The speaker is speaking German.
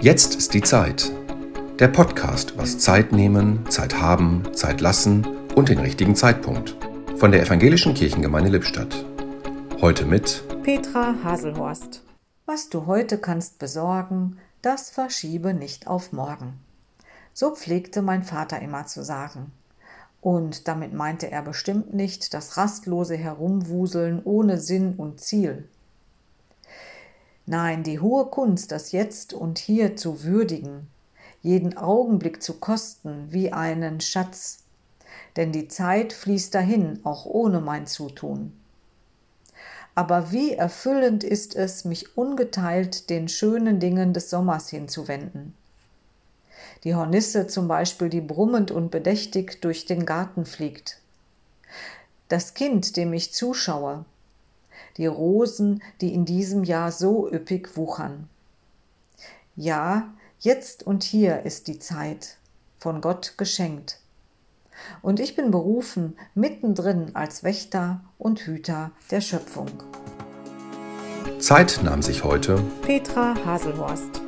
Jetzt ist die Zeit. Der Podcast übers Zeit nehmen, Zeit haben, Zeit lassen und den richtigen Zeitpunkt. Von der Evangelischen Kirchengemeinde Lippstadt. Heute mit Petra Haselhorst. Was du heute kannst besorgen, das verschiebe nicht auf morgen. So pflegte mein Vater immer zu sagen. Und damit meinte er bestimmt nicht das rastlose Herumwuseln ohne Sinn und Ziel. Nein, die hohe Kunst, das Jetzt und Hier zu würdigen, jeden Augenblick zu kosten wie einen Schatz, denn die Zeit fließt dahin, auch ohne mein Zutun. Aber wie erfüllend ist es, mich ungeteilt den schönen Dingen des Sommers hinzuwenden. Die Hornisse zum Beispiel, die brummend und bedächtig durch den Garten fliegt. Das Kind, dem ich zuschaue. Die Rosen, die in diesem Jahr so üppig wuchern. Ja, jetzt und hier ist die Zeit, von Gott geschenkt. Und ich bin berufen, mittendrin als Wächter und Hüter der Schöpfung. Zeit nahm sich heute Petra Haselhorst.